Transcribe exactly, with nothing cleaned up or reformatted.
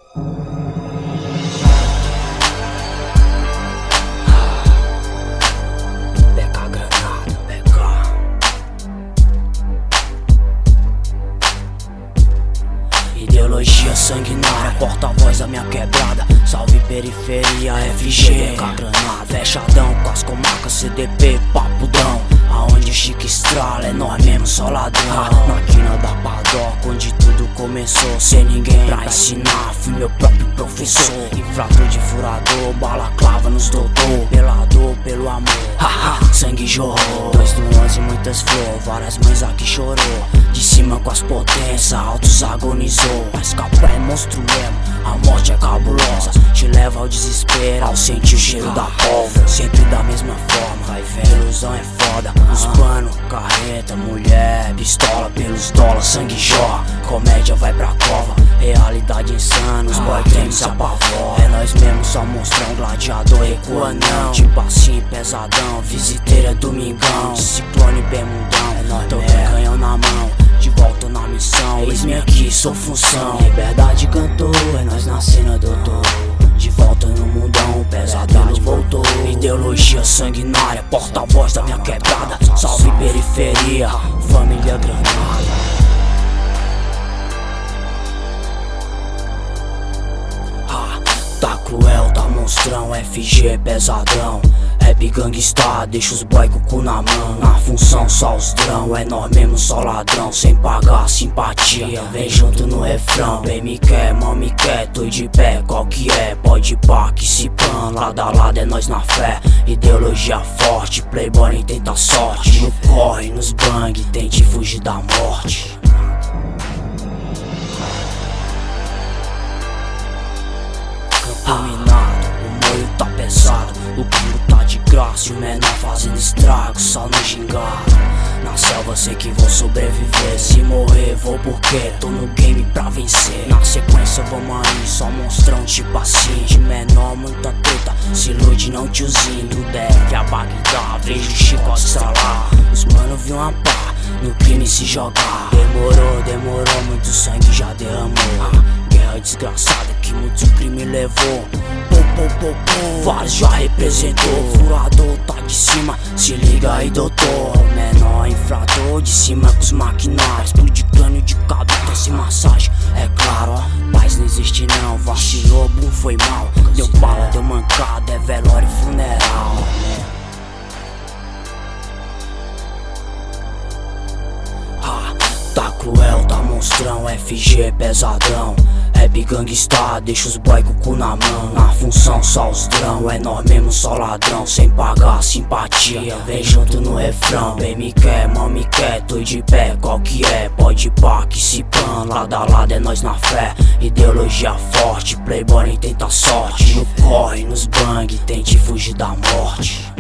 Pega a granada, pega. Ideologia sanguinária, porta-voz da minha quebrada. Salve periferia, F G, pega a granada. Fechadão com as comarcas, C D P, papudão. Aonde o chique estrala, é nós mesmo, só ladrão. Na quina da padoca, onde tudo começou. Sem ninguém pra ensinar, fui meu próprio professor. Infrator de furador, balaclava nos doutor. Pela dor, pelo amor, haha, sangue jorrou. Dois do onze, muitas flores, várias mães aqui chorou. De cima com as potências, altos agonizou. Mas capé é monstro mesmo, a morte é cabulosa. Te leva ao desespero, ao sentir o cheiro da pólvora. Sempre da mesma forma, vai vendo, ilusão é foda. Os pano, carreta, mulher, pistola pelos dólares, sangue jorra. Comédia vai pra cova, realidade insana, os boy treme se apavora. É nós mesmo, só monstrão, gladiador, recua não. Tipo assim, pesadão, visiteira, domingão. Ciclone, bermudão, é nós, tô com canhão na mão. De volta na missão, eis-me aqui, sou função. Liberdade cantou, é nós na cena, doutor. De volta no mundão, pesadade voltou. Ideologia sanguinária, porta-voz da minha quebrada. Salve periferia, família granada. Ah, tá cruel, tá monstrão, F G pesadão. Rap gangsta, deixa os boy com o cu na mão. Na função só os drão, é nós mesmo, só ladrão. Sem pagar simpatia, vem junto no refrão. Bem me quer, mal me quer, tô de pé, qual que é? Pode pá, que se pan, lado a lado é nós na fé. Ideologia forte, playboy nem tenta sorte. No corre, nos bang, tente fugir da morte. Campo minado, o molho tá pesado. O pingo tá de graça e o menor fazendo estrago, só no gingado. Na selva sei que vou sobreviver, se morrer vou porque tô no game pra vencer. Na sequência vamos aí, só monstrão tipo assim. De menor muita treta, se ilude não tiozinho. Do D F a Bagdá, vejo o chicote estralar. Os mano viu uma pá, no crime se jogar. Demorou, demorou, muito sangue já derramou. Guerra desgraçada que muito crime levou. Pô, pô, pô, pô, vários já representou. Furador tá de cima, se liga aí doutor. Menor infrator de cima com os maquinários. Explode crânio de cabeça sem massagem, é claro, ó. Paz não existe não, vacilou, boom, foi mal. Deu bala, deu mancada, é velório e funeral. Ah, tá cruel, tá monstrão, F G pesadão. Rap gangsta, deixa os boy com o cu na mão. Na função só os drão, é nós mesmo, só ladrão. Sem pagar simpatia, vem junto no refrão. Bem me quer, mal me quer, tô de pé, qual que é? Pode pá, que se pan, lado a lado é nós na fé. Ideologia forte, playboy nem tenta sorte. No corre, nos bang, tente fugir da morte.